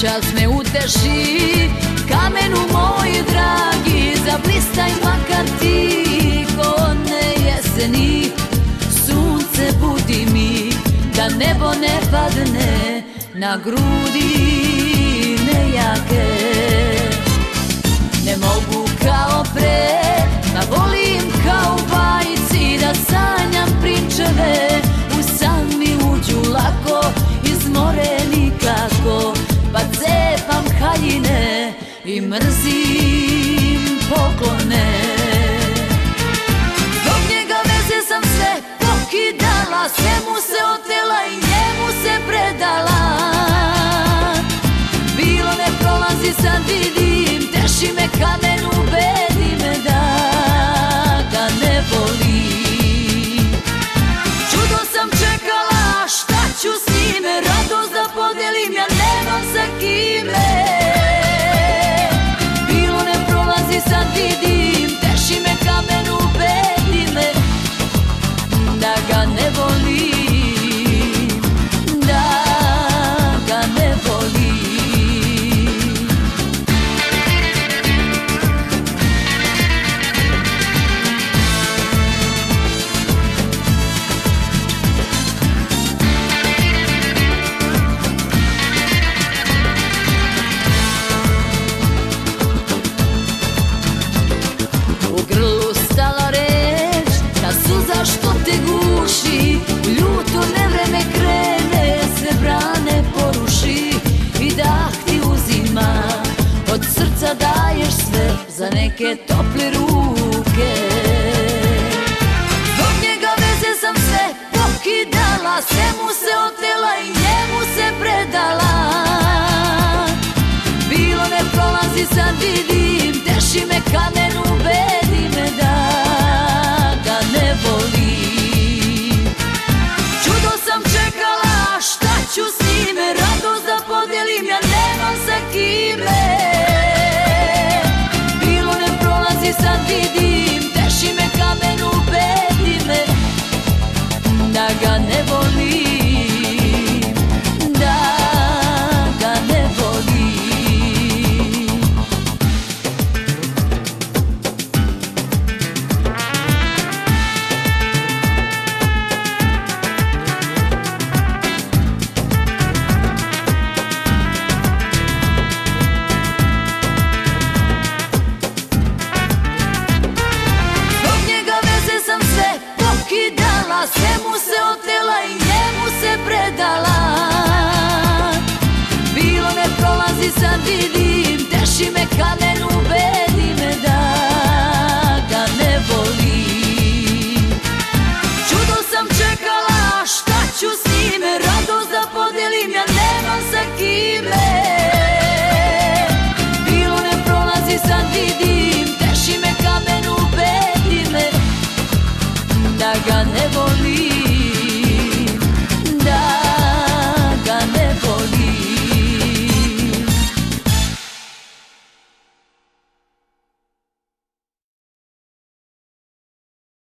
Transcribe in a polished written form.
čas me uteši, kamenu moj dragi, zablistaj makar ti, ko one jeseni, sunce budi mi, da nebo ne padne na grudi nejake. Ne mogu kao pre, ma volim kao u bajci, da sanjam pričeve, u san mi uđu lako, izmoreni kako, pa cepam haljine i mrzim poklone. Zbog njega veze sam sve pokidala, sve mu se otela i njemu se predala. Bilo ne prolazi, sad vidim, teši me kamen, ubedi me da ga ne volim. Čudo sam čekala, šta ću s njime, radost da podelim, ja nemam sa kime. Bilo ne prolazi, sad vidim, teši me kamen, ubedi me da ga ne volim, da ga ne volim. U grlu stala reč, ta suza što te guši, u ljuto nevreme krene, sve brane poruši i dah ti uzima, od srca daješ sve za neke to